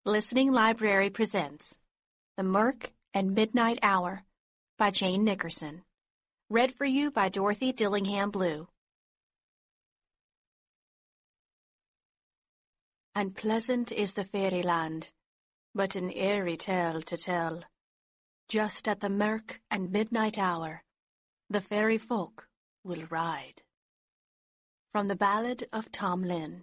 Listening Library presents The Mirk and Midnight Hour by Jane Nickerson. Read for you by Dorothy Dillingham Blue. Unpleasant is the fairyland, but an airy tale to tell. Just at the mirk and midnight hour, the fairy folk will ride. From the Ballad of Tom Lin.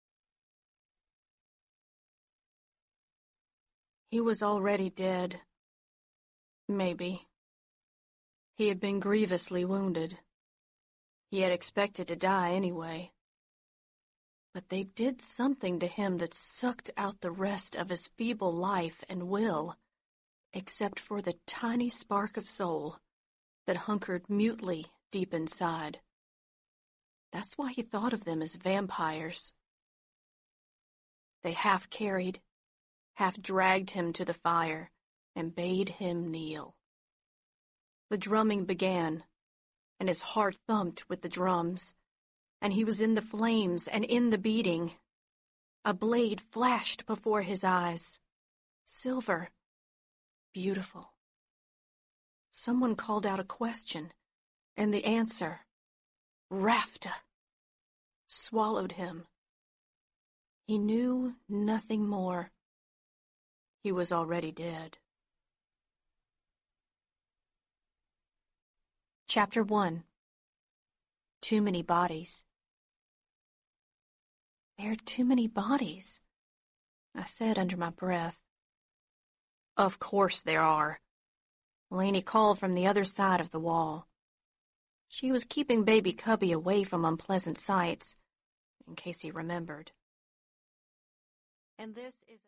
He was already dead. Maybe. He had been grievously wounded. He had expected to die anyway. But they did something to him that sucked out the rest of his feeble life and will, except for the tiny spark of soul that hunkered mutely deep inside. That's why he thought of them as vampires. They half carried, half dragged him to the fire, and bade him kneel. The drumming began, and his heart thumped with the drums, and he was in the flames and in the beating. A blade flashed before his eyes. Silver. Beautiful. Someone called out a question, and the answer, Rafta, swallowed him. He knew nothing more. He was already dead. Chapter 1. Too many bodies. There are too many bodies, I said under my breath. Of course there are. Lainey called from the other side of the wall. She was keeping baby Cubby away from unpleasant sights, in case he remembered. And this is